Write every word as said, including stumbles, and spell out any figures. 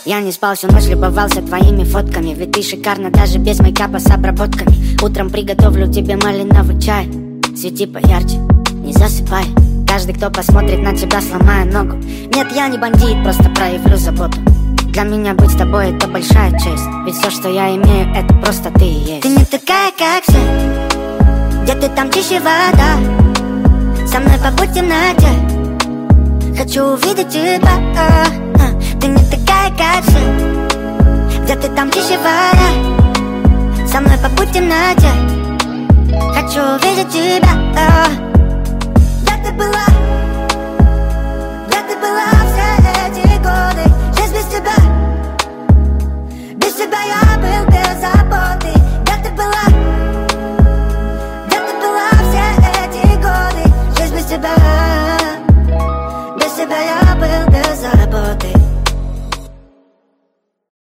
Я не спал всю ночь, любовался твоими фотками. Ведь ты шикарна даже без мейкапа с обработками. Утром приготовлю тебе малиновый чай. Свети поярче, не засыпай. Каждый, кто посмотрит на тебя, сломая ногу. Нет, я не бандит, просто проявлю заботу. Для меня быть с тобой — это большая честь. Ведь все, что я имею, это просто ты и есть. Ты не такая, как все. Где ты, там чище вода. Со мной побудь в темноте. Хочу увидеть тебя. Ты не такая, как все. Где ты, там чище вода. Со мной побудь в темноте. Хочу увидеть тебя.